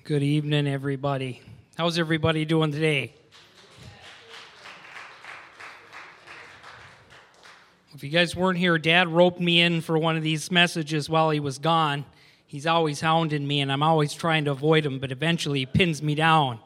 Good evening, everybody. How's everybody doing today? If you guys weren't here, Dad roped me in for one of these messages while he was gone. He's always hounding me, and I'm always trying to avoid him, but eventually he pins me down.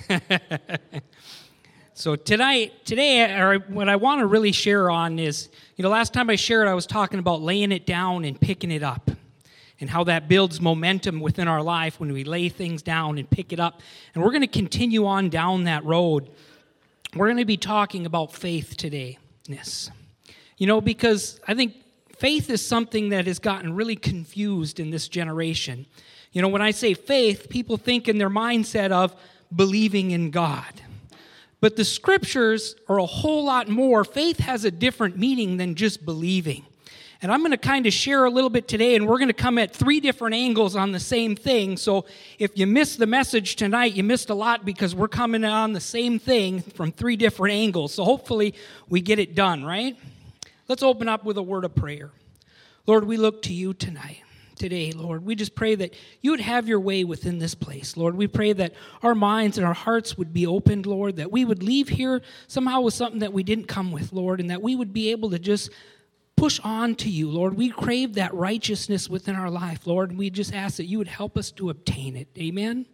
So today, what I want to really share on is, last time I shared, I was talking about laying it down and picking it up, and how that builds momentum within our life when we lay things down and pick it up. And we're going to continue on down that road. We're going to be talking about faith today. Because I think faith is something that has gotten really confused in this generation. When I say faith, people think in their mindset of believing in God. But the scriptures are a whole lot more. Faith has a different meaning than just believing. And I'm going to kind of share a little bit today, and we're going to come at 3 different angles on the same thing. So if you missed the message tonight, you missed a lot because we're coming on the same thing from 3 different angles. So hopefully we get it done, right? Let's open up with a word of prayer. Lord, we look to you today, Lord. We just pray that you would have your way within this place, Lord. We pray that our minds and our hearts would be opened, Lord, that we would leave here somehow with something that we didn't come with, Lord, and that we would be able to just push on to you, Lord. We crave that righteousness within our life, Lord, and we just ask that you would help us to obtain it. Amen?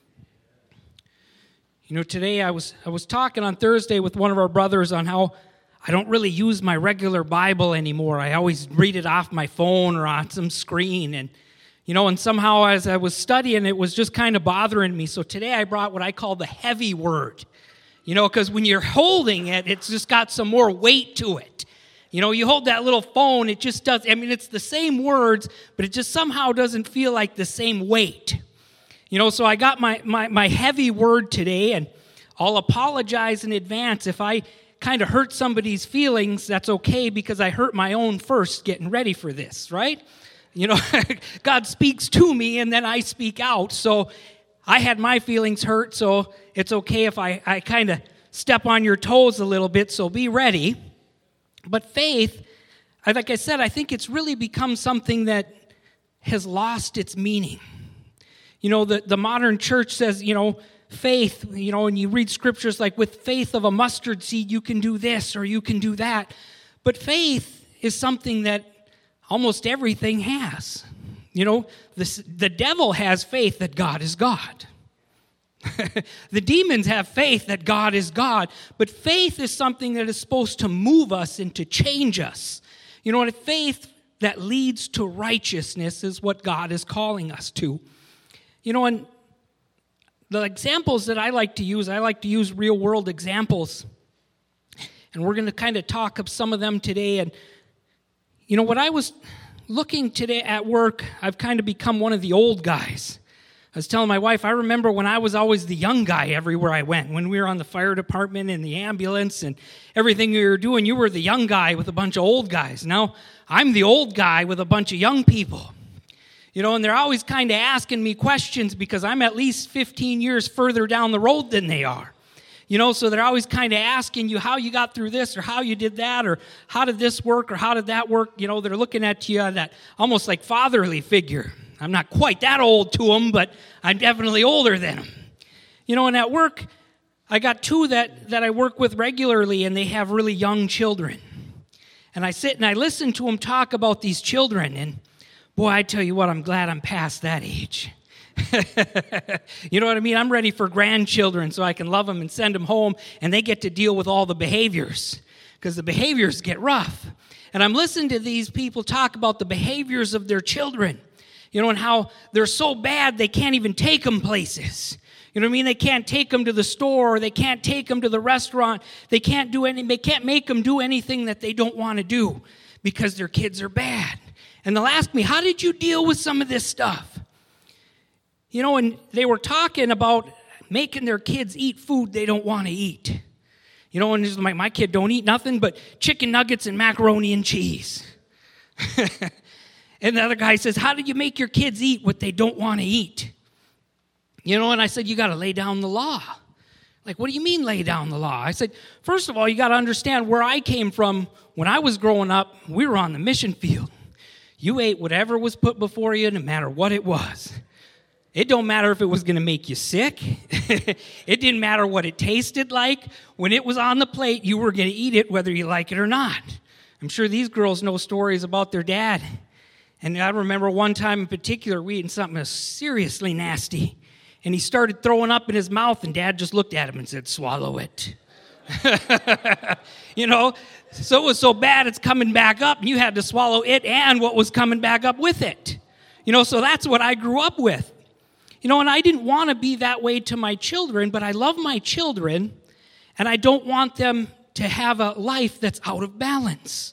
Today I was talking on Thursday with one of our brothers on how I don't really use my regular Bible anymore. I always read it off my phone or on some screen. And somehow as I was studying, it was just kind of bothering me. So today I brought what I call the heavy word. Because when you're holding it, it's just got some more weight to it. You hold that little phone, it just does. It's the same words, but it just somehow doesn't feel like the same weight. So I got my heavy word today, and I'll apologize in advance if I kind of hurt somebody's feelings. That's okay, because I hurt my own first getting ready for this, right? God speaks to me, and then I speak out. So I had my feelings hurt, so it's okay if I kind of step on your toes a little bit, so be ready. But faith, like I said, I think it's really become something that has lost its meaning. The modern church says, faith, and you read scriptures like, with faith of a mustard seed, you can do this or you can do that. But faith is something that almost everything has. The devil has faith that God is God. The demons have faith that God is God, but faith is something that is supposed to move us and to change us. And faith that leads to righteousness is what God is calling us to. And the examples that I like to use real-world examples. And we're going to kind of talk of some of them today. And, when I was looking today at work, I've kind of become one of the old guys. I was telling my wife, I remember when I was always the young guy everywhere I went. When we were on the fire department and the ambulance and everything we were doing, you were the young guy with a bunch of old guys. Now, I'm the old guy with a bunch of young people. And they're always kind of asking me questions because I'm at least 15 years further down the road than they are. So they're always kind of asking you how you got through this or how you did that or how did this work or how did that work. They're looking at you that almost like fatherly figure. I'm not quite that old to them, but I'm definitely older than them. And at work, I got 2 that I work with regularly, and they have really young children. And I sit and I listen to them talk about these children, and boy, I tell you what, I'm glad I'm past that age. You know what I mean? I'm ready for grandchildren so I can love them and send them home, and they get to deal with all the behaviors, because the behaviors get rough. And I'm listening to these people talk about the behaviors of their children. And how they're so bad they can't even take them places. They can't take them to the store, or they can't take them to the restaurant. They can't make them do anything that they don't want to do because their kids are bad. And they'll ask me, how did you deal with some of this stuff? And they were talking about making their kids eat food they don't want to eat. And my kid don't eat nothing but chicken nuggets and macaroni and cheese. And the other guy says, how do you make your kids eat what they don't want to eat? And I said, you got to lay down the law. Like, what do you mean lay down the law? I said, first of all, you got to understand where I came from. When I was growing up, we were on the mission field. You ate whatever was put before you, no matter what it was. It don't matter if it was going to make you sick. It didn't matter what it tasted like. When it was on the plate, you were going to eat it whether you like it or not. I'm sure these girls know stories about their dad. And I remember one time in particular, we eating something seriously nasty. And he started throwing up in his mouth, and Dad just looked at him and said, "Swallow it." So it was so bad it's coming back up, and you had to swallow it and what was coming back up with it. So that's what I grew up with. And I didn't want to be that way to my children, but I love my children, and I don't want them to have a life that's out of balance.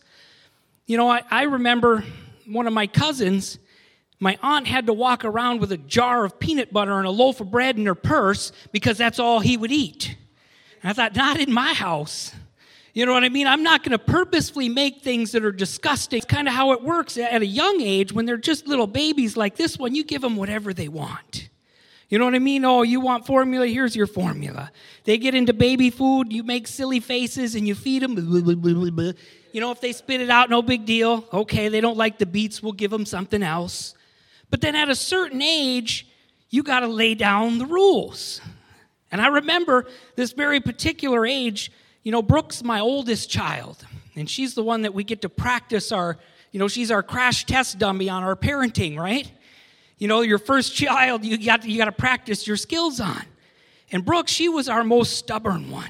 I remember one of my cousins, my aunt had to walk around with a jar of peanut butter and a loaf of bread in her purse because that's all he would eat. And I thought, not in my house. You know what I mean? I'm not going to purposefully make things that are disgusting. It's kind of how it works at a young age. When they're just little babies like this one, you give them whatever they want. You know what I mean? Oh, you want formula? Here's your formula. They get into baby food, you make silly faces, and you feed them. If they spit it out, no big deal. Okay, they don't like the beets, we'll give them something else. But then at a certain age, you got to lay down the rules. And I remember this very particular age, Brooke's my oldest child, and she's the one that we get to practice she's our crash test dummy on our parenting, right? Your first child, you got to practice your skills on. And Brooke, she was our most stubborn one.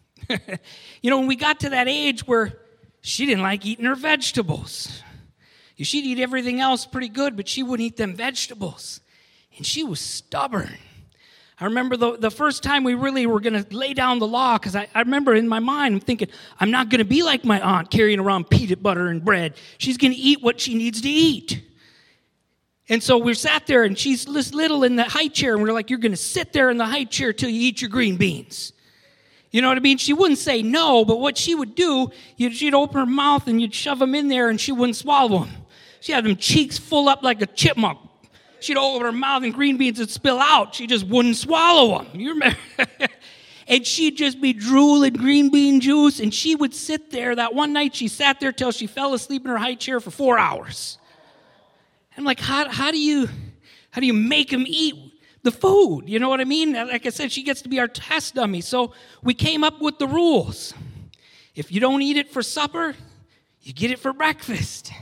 When we got to that age where she didn't like eating her vegetables. She'd eat everything else pretty good, but she wouldn't eat them vegetables. And she was stubborn. I remember the first time we really were going to lay down the law, because I remember in my mind, I'm thinking, I'm not going to be like my aunt carrying around peanut butter and bread. She's going to eat what she needs to eat. And so we sat there, and she's this little in the high chair, and we're like, you're going to sit there in the high chair till you eat your green beans. You know what I mean? She wouldn't say no, but what she would do, she'd open her mouth, and you'd shove them in there, and she wouldn't swallow them. She had them cheeks full up like a chipmunk. She'd open her mouth, and green beans would spill out. She just wouldn't swallow them. You remember? And she'd just be drooling green bean juice, and she would sit there. That one night, she sat there till she fell asleep in her high chair for 4 hours. I'm like, how do you make them eat the food? You know what I mean? Like I said, she gets to be our test dummy. So we came up with the rules. If you don't eat it for supper, you get it for breakfast.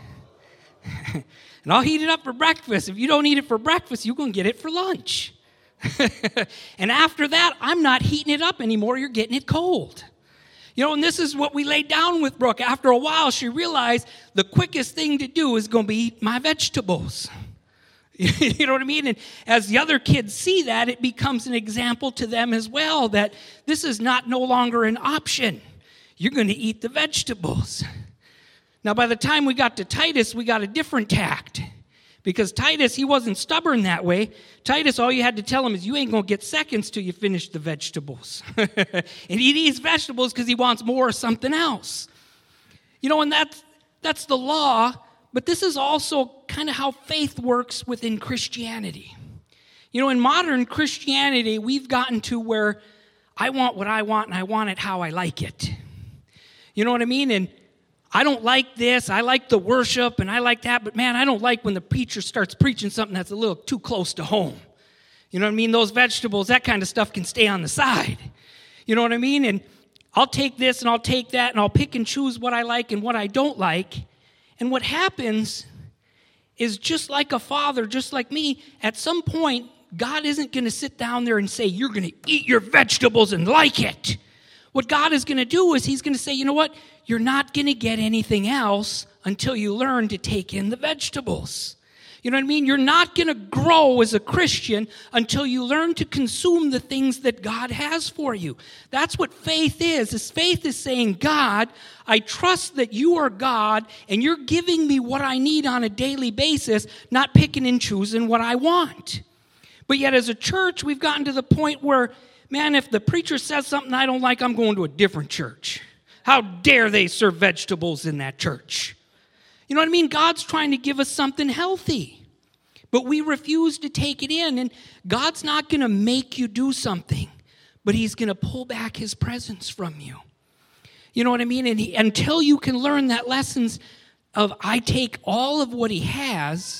And I'll heat it up for breakfast. If you don't eat it for breakfast, you're going to get it for lunch. And after that, I'm not heating it up anymore. You're getting it cold. And this is what we laid down with Brooke. After a while, she realized the quickest thing to do is going to be eat my vegetables. You know what I mean? And as the other kids see that, it becomes an example to them as well that this is no longer an option. You're going to eat the vegetables. Now, by the time we got to Titus, we got a different tact. Because Titus, he wasn't stubborn that way. Titus, all you had to tell him is, you ain't going to get seconds till you finish the vegetables. And he eats vegetables because he wants more of something else. And that's the law, but this is also kind of how faith works within Christianity. In modern Christianity, we've gotten to where I want what I want, and I want it how I like it. You know what I mean? And I don't like this, I like the worship, and I like that, but man, I don't like when the preacher starts preaching something that's a little too close to home. You know what I mean? Those vegetables, that kind of stuff can stay on the side. You know what I mean? And I'll take this and I'll take that, and I'll pick and choose what I like and what I don't like. And what happens is, just like a father, just like me, at some point, God isn't going to sit down there and say, you're going to eat your vegetables and like it. What God is going to do is he's going to say, you know what? You're not going to get anything else until you learn to take in the vegetables. You know what I mean? You're not going to grow as a Christian until you learn to consume the things that God has for you. That's what faith is. Faith is saying, God, I trust that you are God, and you're giving me what I need on a daily basis, not picking and choosing what I want. But yet as a church, we've gotten to the point where, man, if the preacher says something I don't like, I'm going to a different church. How dare they serve vegetables in that church? You know what I mean? God's trying to give us something healthy, but we refuse to take it in. And God's not going to make you do something, but he's going to pull back his presence from you. You know what I mean? And until you can learn that lessons of, I take all of what he has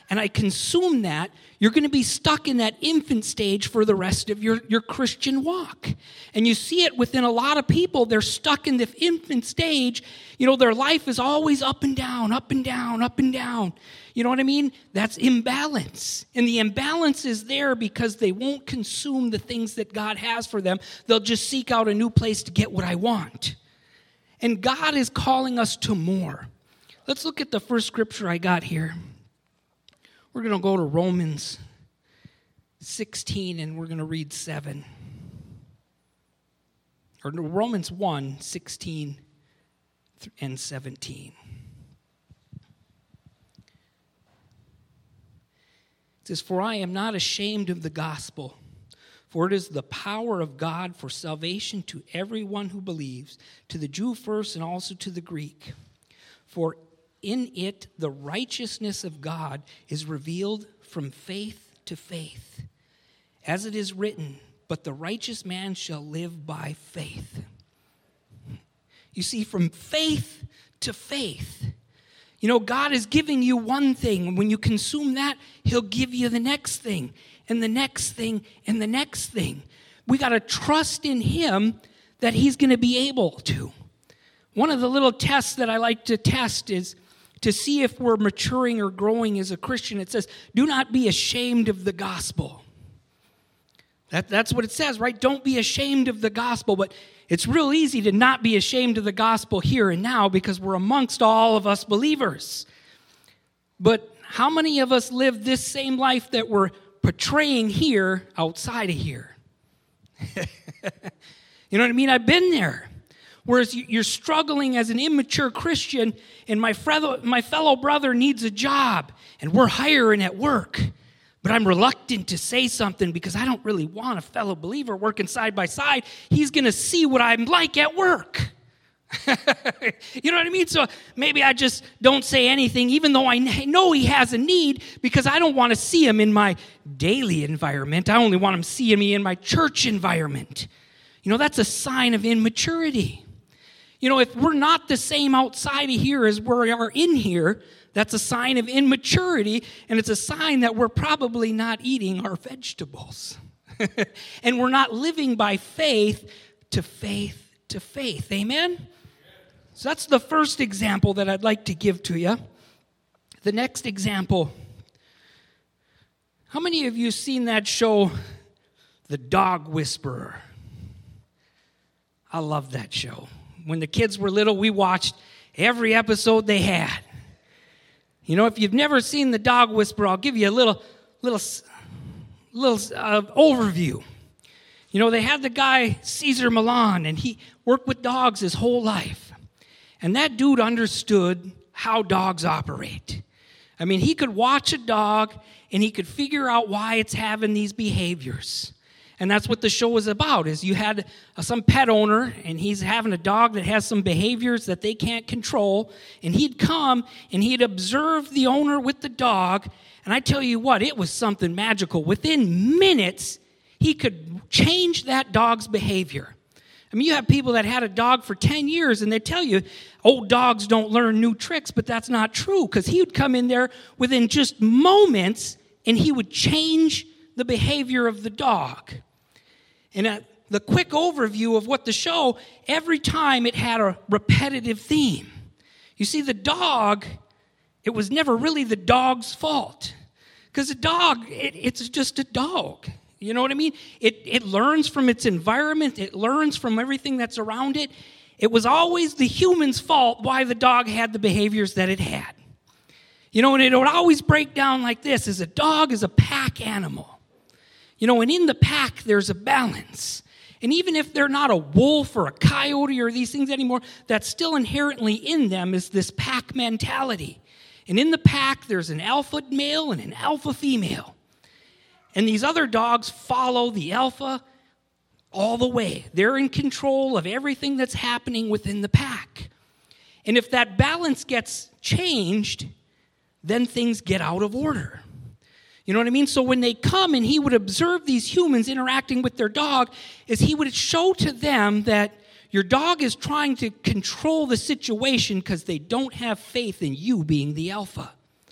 and I consume that, you're going to be stuck in that infant stage for the rest of your Christian walk. And you see it within a lot of people. They're stuck in the infant stage. Their life is always up and down, up and down, up and down. You know what I mean? That's imbalance. And the imbalance is there because they won't consume the things that God has for them. They'll just seek out a new place to get what I want. And God is calling us to more. Let's look at the first scripture I got here. We're going to go to Romans 16 and we're going to read 7. Or Romans 1, 16 and 17. It says, "For I am not ashamed of the gospel, for it is the power of God for salvation to everyone who believes, to the Jew first and also to the Greek. For in it the righteousness of God is revealed from faith to faith. As it is written, but the righteous man shall live by faith." You see, from faith to faith. God is giving you one thing, and when you consume that, he'll give you the next thing, and the next thing, and the next thing. We got to trust in him that he's going to be able to. One of the little tests that I like to test is to see if we're maturing or growing as a Christian. It says, do not be ashamed of the gospel. That's what it says, right? Don't be ashamed of the gospel. But it's real easy to not be ashamed of the gospel here and now because we're amongst all of us believers. But how many of us live this same life that we're portraying here outside of here? You know what I mean? I've been there. Whereas you're struggling as an immature Christian and my fellow brother needs a job and we're hiring at work. But I'm reluctant to say something because I don't really want a fellow believer working side by side. He's going to see what I'm like at work. You know what I mean? So maybe I just don't say anything, even though I know he has a need, because I don't want to see him in my daily environment. I only want him seeing me in my church environment. That's a sign of immaturity. If we're not the same outside of here as we are in here, that's a sign of immaturity, and it's a sign that we're probably not eating our vegetables. And we're not living by faith to faith to faith. Amen? So that's the first example that I'd like to give to you. The next example. How many of you seen that show, The Dog Whisperer? I love that show. When the kids were little, we watched every episode they had. If you've never seen The Dog Whisperer, I'll give you a little overview. They had the guy, Cesar Millan, and he worked with dogs his whole life. And that dude understood how dogs operate. I mean, he could watch a dog, and he could figure out why it's having these behaviors. And that's what the show was about, is you had some pet owner, and he's having a dog that has some behaviors that they can't control, and he'd come, and he'd observe the owner with the dog, and I tell you what, it was something magical. Within minutes, he could change that dog's behavior. I mean, you have people that had a dog for 10 years, and they tell you, old dogs don't learn new tricks, but that's not true, because he would come in there within just moments, and he would change the behavior of the dog. And the quick overview of what the show, every time it had a repetitive theme. You see, the dog, it was never really the dog's fault. Because a dog, it's just a dog. You know what I mean? It learns from its environment. It learns from everything that's around it. It was always the human's fault why the dog had the behaviors that it had. And it would always break down like this, is a dog is a pack animal. And in the pack, there's a balance. And even if they're not a wolf or a coyote or these things anymore, that's still inherently in them is this pack mentality. And in the pack, there's an alpha male and an alpha female. And these other dogs follow the alpha all the way. They're in control of everything that's happening within the pack. And if that balance gets changed, then things get out of order. You know what I mean? So when they come and he would observe these humans interacting with their dog, is he would show to them that your dog is trying to control the situation because they don't have faith in you being the alpha.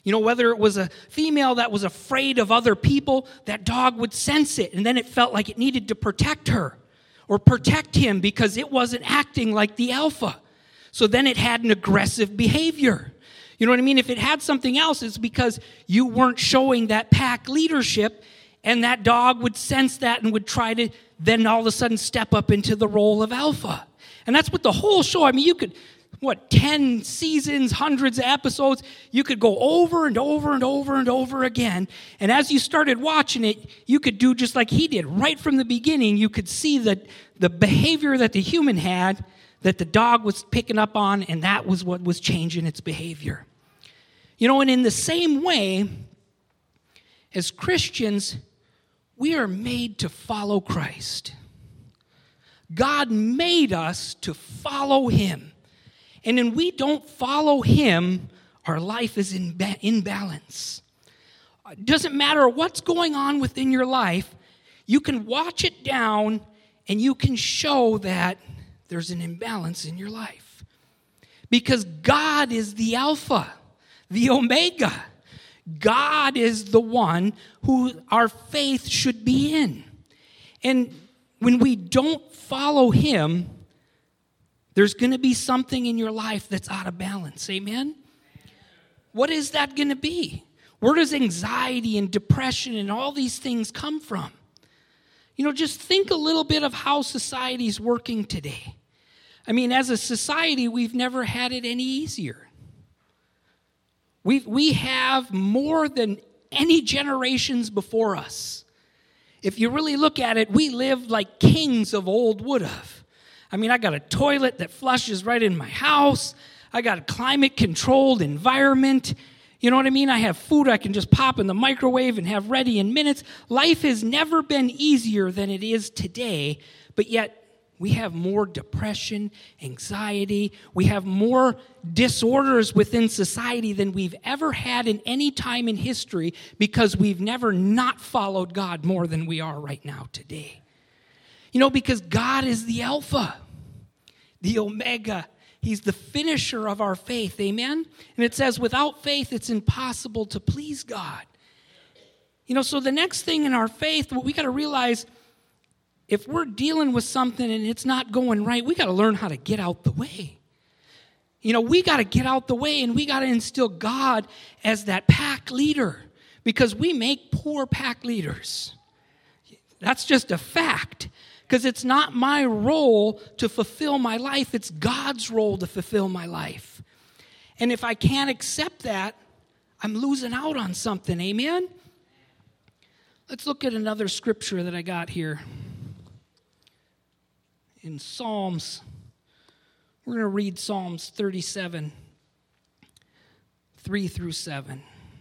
You know, whether it was a female that was afraid of other people, that dog would sense it, and then it felt like it needed to protect her or protect him because it wasn't acting like the alpha. So then it had an aggressive behavior. You know what I mean? If it had something else, it's because you weren't showing that pack leadership, and that dog would sense that and would try to then all of a sudden step up into the role of alpha. And that's what the whole show, I mean, you could, 10 seasons, hundreds of episodes, you could go over and over and over and over again. And as you started watching it, you could do just like he did. Right from the beginning, you could see that the behavior that the human had, that the dog was picking up on, and that was what was changing its behavior. You know, and in the same way, as Christians, we are made to follow Christ. God made us to follow him. And when we don't follow him, our life is in imbalance. It doesn't matter what's going on within your life, you can watch it down and you can show that there's an imbalance in your life. Because God is the Alpha, the Omega. God is the one who our faith should be in. And when we don't follow him, there's going to be something in your life that's out of balance. Amen? What is that going to be? Where does anxiety and depression and all these things come from? You know, just think a little bit of how society's working today. I mean, as a society, we've never had it any easier. We have more than any generations before us. If you really look at it, we live like kings of old would have. I mean, I got a toilet that flushes right in my house. I got a climate-controlled environment. You know what I mean? I have food I can just pop in the microwave and have ready in minutes. Life has never been easier than it is today, but yet we have more depression, anxiety. We have more disorders within society than we've ever had in any time in history because we've never not followed God more than we are right now today. You know, because God is the Alpha, the Omega. He's the finisher of our faith, amen? And it says, without faith, it's impossible to please God. You know, so the next thing in our faith, what we got to realize, if we're dealing with something and it's not going right, we got to learn how to get out the way. You know, we got to get out the way, and we got to instill God as that pack leader, because we make poor pack leaders. That's just a fact. Because it's not my role to fulfill my life. It's God's role to fulfill my life. And if I can't accept that, I'm losing out on something. Amen? Let's look at another scripture that I got here. In Psalms, we're going to read Psalms 37, 3 through 7.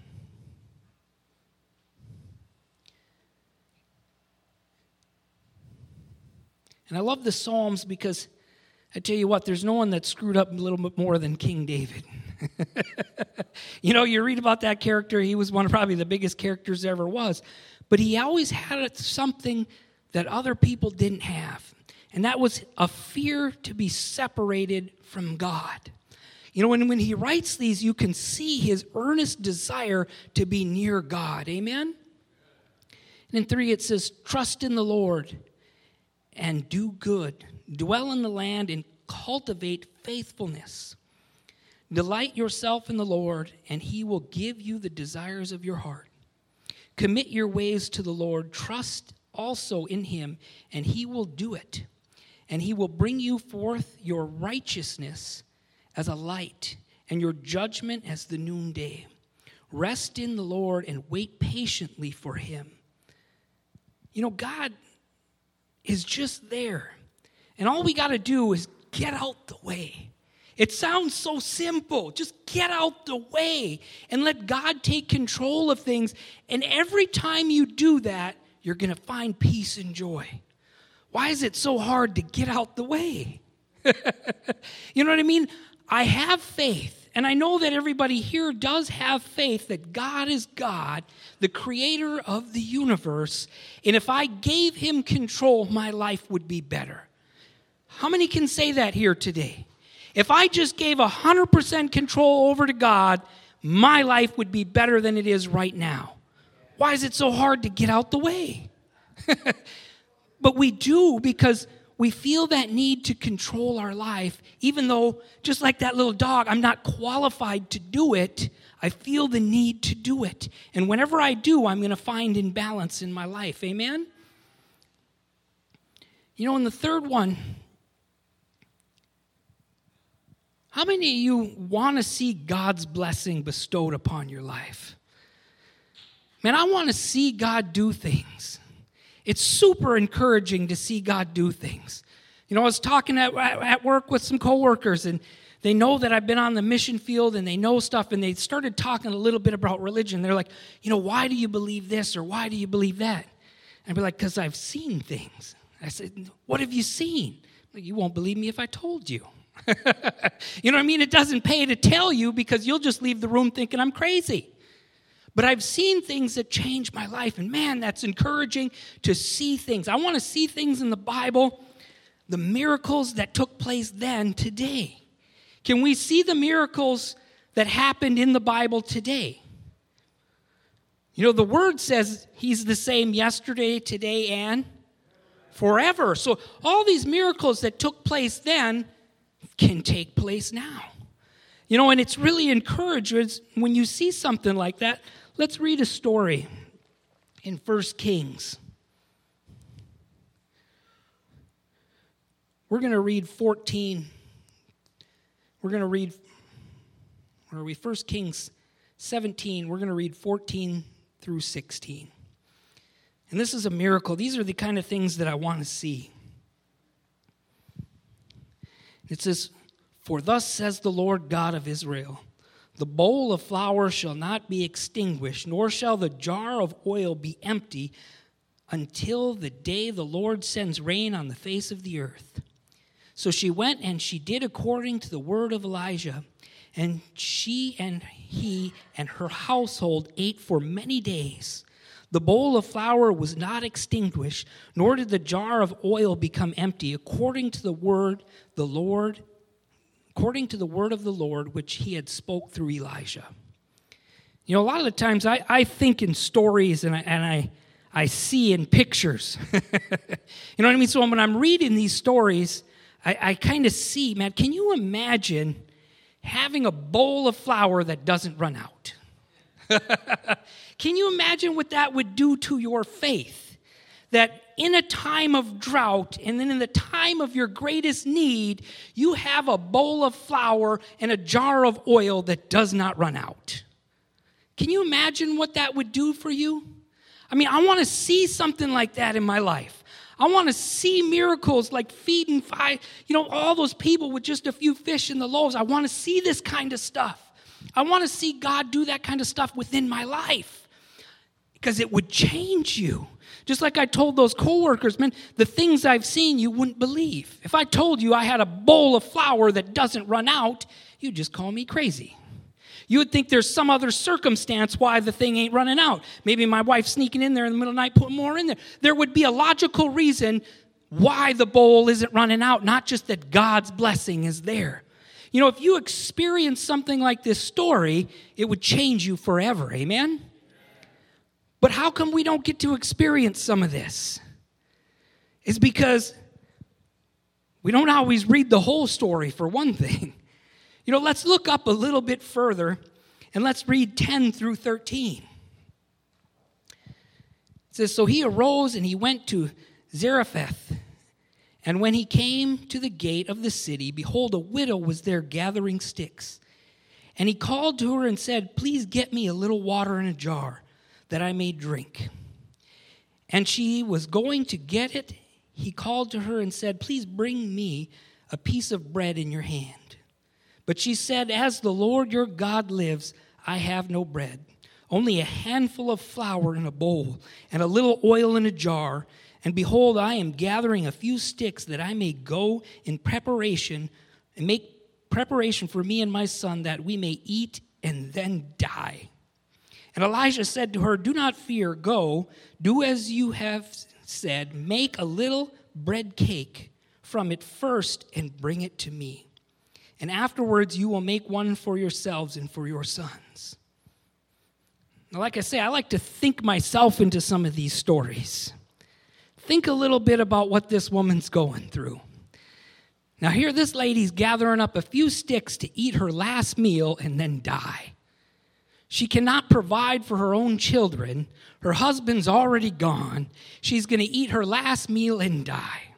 And I love the Psalms because I tell you what, there's no one that screwed up a little bit more than King David. You know, you read about that character, he was one of probably the biggest characters there ever was. But he always had something that other people didn't have. And that was a fear to be separated from God. You know, when he writes these, you can see his earnest desire to be near God. Amen? And in 3 it says, trust in the Lord and do good. Dwell in the land and cultivate faithfulness. Delight yourself in the Lord, and he will give you the desires of your heart. Commit your ways to the Lord. Trust also in him, and he will do it. And he will bring you forth your righteousness as a light, and your judgment as the noonday. Rest in the Lord and wait patiently for him. You know, God is just there. And all we got to do is get out the way. It sounds so simple. Just get out the way and let God take control of things. And every time you do that, you're going to find peace and joy. Why is it so hard to get out the way? You know what I mean? I have faith, and I know that everybody here does have faith that God is God, the creator of the universe, and if I gave him control, my life would be better. How many can say that here today? If I just gave 100% control over to God, my life would be better than it is right now. Why is it so hard to get out the way? But we do because we feel that need to control our life, even though, just like that little dog, I'm not qualified to do it. I feel the need to do it. And whenever I do, I'm going to find imbalance in my life. Amen? You know, and the third one, how many of you want to see God's blessing bestowed upon your life? Man, I want to see God do things. It's super encouraging to see God do things. You know, I was talking at work with some coworkers, and they know that I've been on the mission field, and they know stuff, and they started talking a little bit about religion. They're like, you know, why do you believe this, or why do you believe that? And I'd be like, because I've seen things. I said, what have you seen? Like, you won't believe me if I told you. You know what I mean? It doesn't pay to tell you because you'll just leave the room thinking I'm crazy. But I've seen things that changed my life, and man, that's encouraging to see things. I want to see things in the Bible, the miracles that took place then, today. Can we see the miracles that happened in the Bible today? You know, the Word says He's the same yesterday, today, and forever. So all these miracles that took place then can take place now. You know, and it's really encouraging when you see something like that. Let's read a story in 1 Kings. We're going to read 14. We're going to read, 1 Kings 17. We're going to read 14 through 16. And this is a miracle. These are the kind of things that I want to see. It says, "For thus says the Lord God of Israel, the bowl of flour shall not be extinguished, nor shall the jar of oil be empty until the day the Lord sends rain on the face of the earth." So she went and she did according to the word of Elijah, and she and he and her household ate for many days. The bowl of flour was not extinguished, nor did the jar of oil become empty, according to the word of the Lord, which he had spoke through Elijah. You know, a lot of the times I think in stories and I see in pictures. You know what I mean? So when I'm reading these stories, I kind of see, man, can you imagine having a bowl of flour that doesn't run out? Can you imagine what that would do to your faith? That in a time of drought and then in the time of your greatest need, you have a bowl of flour and a jar of oil that does not run out. Can you imagine what that would do for you? I mean, I want to see something like that in my life. I want to see miracles like feeding all those people with just a few fish and the loaves. I want to see this kind of stuff. I want to see God do that kind of stuff within my life because it would change you. Just like I told those coworkers, man, the things I've seen you wouldn't believe. If I told you I had a bowl of flour that doesn't run out, you'd just call me crazy. You would think there's some other circumstance why the thing ain't running out. Maybe my wife's sneaking in there in the middle of the night, putting more in there. There would be a logical reason why the bowl isn't running out, not just that God's blessing is there. You know, if you experience something like this story, it would change you forever. Amen? But how come we don't get to experience some of this? It's because we don't always read the whole story, for one thing. You know, let's look up a little bit further, and let's read 10 through 13. It says, "So he arose and he went to Zarephath. And when he came to the gate of the city, behold, a widow was there gathering sticks. And he called to her and said, 'Please get me a little water in a jar, that I may drink.' And she was going to get it. He called to her and said, 'Please bring me a piece of bread in your hand.' But she said, 'As the Lord your God lives, I have no bread, only a handful of flour in a bowl, and a little oil in a jar. And behold, I am gathering a few sticks that I may go in preparation and make preparation for me and my son, that we may eat and then die.' And Elijah said to her, 'Do not fear, go, do as you have said, make a little bread cake from it first and bring it to me. and afterwards you will make one for yourselves and for your sons. Now, like I say, I like to think myself into some of these stories. Think a little bit about what this woman's going through. Now, here this lady's gathering up a few sticks to eat her last meal and then die. She cannot provide for her own children. Her husband's already gone. She's going to eat her last meal and die.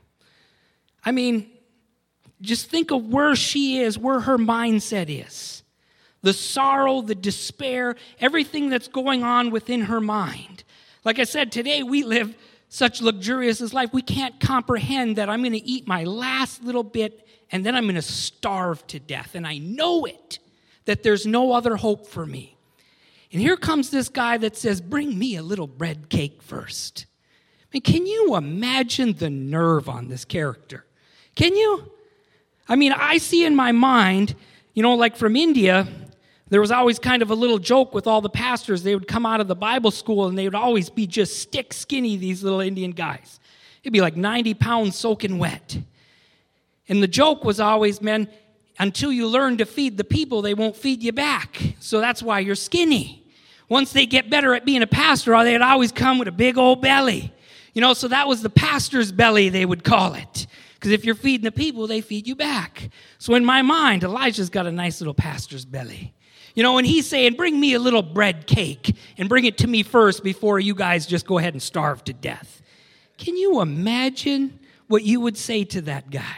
I mean, just think of where she is, where her mindset is. The sorrow, the despair, everything that's going on within her mind. Like I said, today we live such luxurious life, we can't comprehend that I'm going to eat my last little bit and then I'm going to starve to death. And I know it, that there's no other hope for me. And here comes this guy that says, bring me a little bread cake first. I mean, can you imagine the nerve on this character? Can you? I mean, I see in my mind, like from India, there was always kind of a little joke with all the pastors. They would come out of the Bible school and they would always be just stick skinny, these little Indian guys. It'd be like 90 pounds soaking wet. And the joke was always, man, until you learn to feed the people, they won't feed you back. So that's why you're skinny. Once they get better at being a pastor, they'd always come with a big old belly. So that was the pastor's belly, they would call it. Because if you're feeding the people, they feed you back. So in my mind, Elijah's got a nice little pastor's belly. And he's saying, bring me a little bread cake and bring it to me first before you guys just go ahead and starve to death. Can you imagine what you would say to that guy?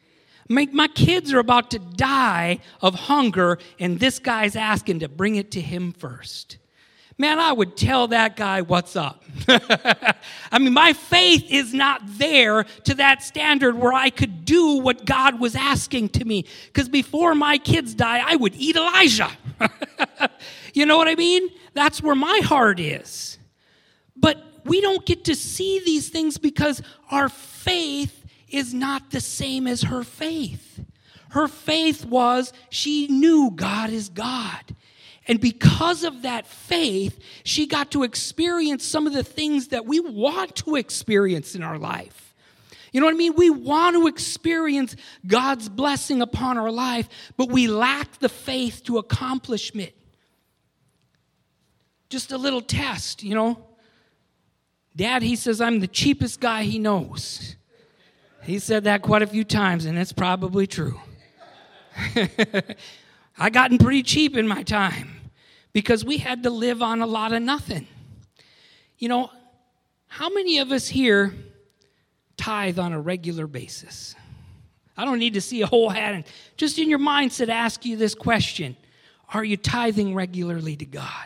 My kids are about to die of hunger, and this guy's asking to bring it to him first. Man, I would tell that guy what's up. I mean, my faith is not there to that standard where I could do what God was asking to me. Because before my kids die, I would eat Elijah. You know what I mean? That's where my heart is. But we don't get to see these things because our faith is not the same as her faith. Her faith was she knew God is God. And because of that faith, she got to experience some of the things that we want to experience in our life. You know what I mean? We want to experience God's blessing upon our life, but we lack the faith to accomplish it. Just a little test, Dad, he says, I'm the cheapest guy he knows. He said that quite a few times, and it's probably true. I gotten pretty cheap in my time because we had to live on a lot of nothing. How many of us here tithe on a regular basis? I don't need to see a whole hand. Just in your mindset, ask you this question. Are you tithing regularly to God?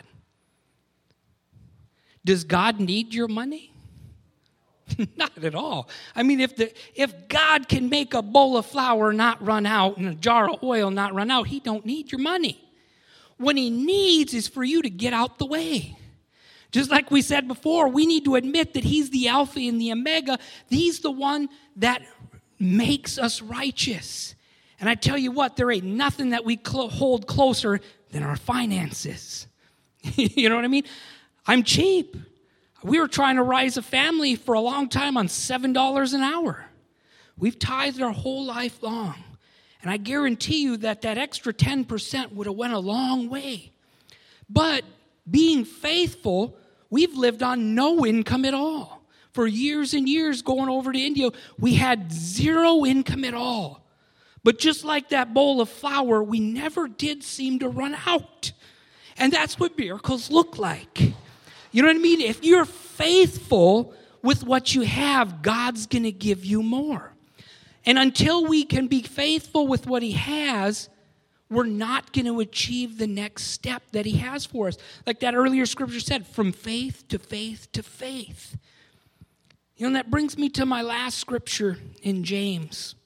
Does God need your money? Not at all. I mean, if God can make a bowl of flour not run out and a jar of oil not run out, he don't need your money. What he needs is for you to get out the way. Just like we said before, we need to admit that he's the Alpha and the Omega. He's the one that makes us righteous. And I tell you what, there ain't nothing that we hold closer than our finances. You know what I mean? I'm cheap. We were trying to raise a family for a long time on $7 an hour. We've tithed our whole life long. And I guarantee you that extra 10% would have went a long way. But being faithful, we've lived on no income at all. For years and years going over to India, we had zero income at all. But just like that bowl of flour, we never did seem to run out. And that's what miracles look like. You know what I mean? If you're faithful with what you have, God's going to give you more. And until we can be faithful with what he has, we're not going to achieve the next step that he has for us. Like that earlier scripture said, from faith to faith to faith. And that brings me to my last scripture in James.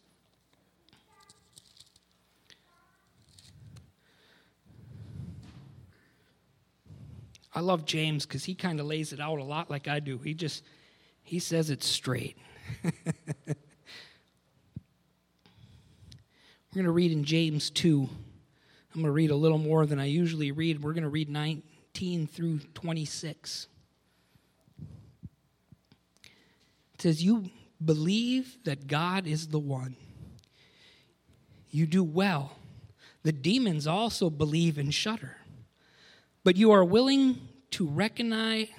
I love James because he kind of lays it out a lot like I do. He says it straight. We're going to read in James 2. I'm going to read a little more than I usually read. We're going to read 19 through 26. It says, you believe that God is the one. You do well The demons also believe and shudder. But you are willing to recognize,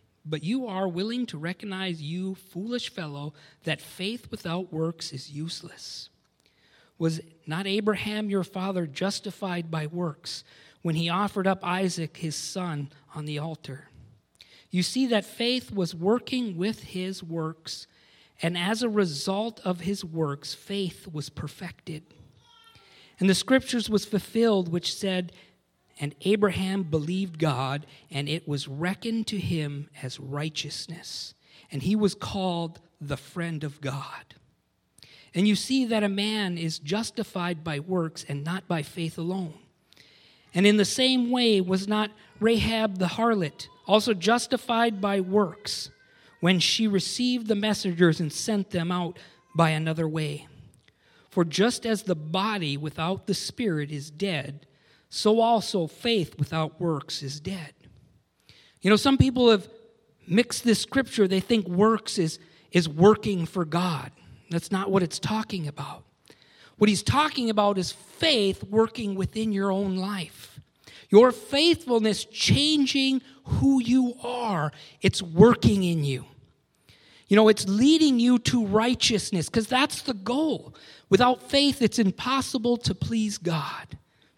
you foolish fellow, that faith without works is useless. Was not Abraham your father justified by works when he offered up Isaac his son on the altar? You see that faith was working with his works, and as a result of his works, faith was perfected. And the scriptures was fulfilled, which said, and Abraham believed God, and it was reckoned to him as righteousness. And he was called the friend of God. And you see that a man is justified by works and not by faith alone. And in the same way was not Rahab the harlot also justified by works when she received the messengers and sent them out by another way? For just as the body without the spirit is dead, so also faith without works is dead. You know, some people have mixed this scripture. They think works is working for God. That's not what it's talking about. What he's talking about is faith working within your own life. Your faithfulness changing who you are. It's working in you. You know, it's leading you to righteousness because that's the goal. Without faith, it's impossible to please God.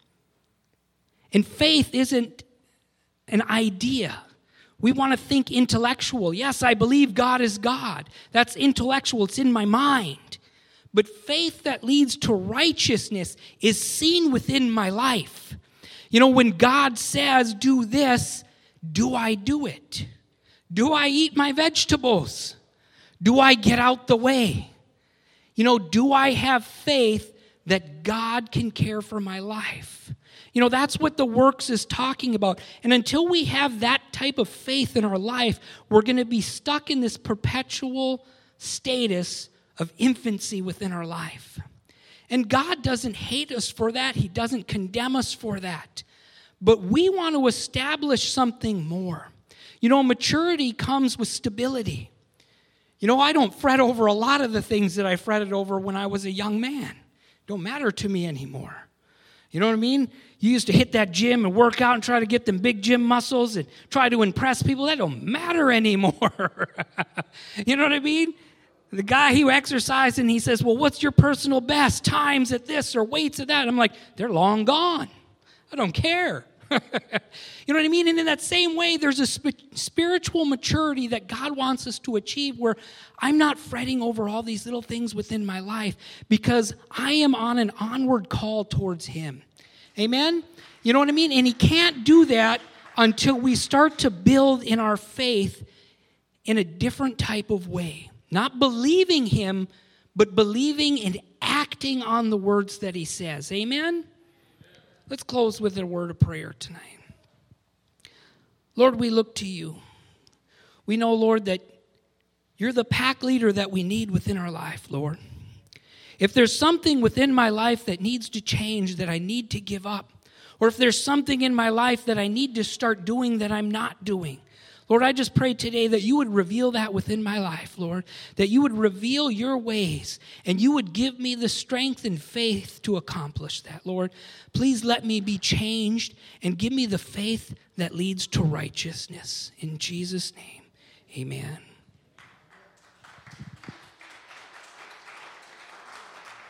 And faith isn't an idea. We want to think intellectual. Yes, I believe God is God. That's intellectual. It's in my mind. But faith that leads to righteousness is seen within my life. You know, when God says, do this, do I do it? Do I eat my vegetables? Do I get out the way? You know, do I have faith that God can care for my life? You know, that's what the works is talking about. And until we have that type of faith in our life, we're going to be stuck in this perpetual status of infancy within our life. And God doesn't hate us for that. He doesn't condemn us for that. But we want to establish something more. You know, maturity comes with stability. You know, I don't fret over a lot of the things that I fretted over when I was a young man. Don't matter to me anymore. You know what I mean? You used to hit that gym and work out and try to get them big gym muscles and try to impress people. That don't matter anymore. You know what I mean? The guy who exercised and he says, well, what's your personal best times at this or weights at that? I'm like, they're long gone. I don't care. You know what I mean? And in that same way, there's a spiritual maturity that God wants us to achieve where I'm not fretting over all these little things within my life because I am on an onward call towards Him. Amen? You know what I mean? And He can't do that until we start to build in our faith in a different type of way. Not believing Him, but believing and acting on the words that He says. Amen? Let's close with a word of prayer tonight. Lord, we look to You. We know, Lord, that You're the pack leader that we need within our life, Lord. If there's something within my life that needs to change, that I need to give up, or if there's something in my life that I need to start doing that I'm not doing, Lord, I just pray today that You would reveal that within my life, Lord, that You would reveal Your ways, and You would give me the strength and faith to accomplish that, Lord. Please let me be changed and give me the faith that leads to righteousness. In Jesus' name, amen.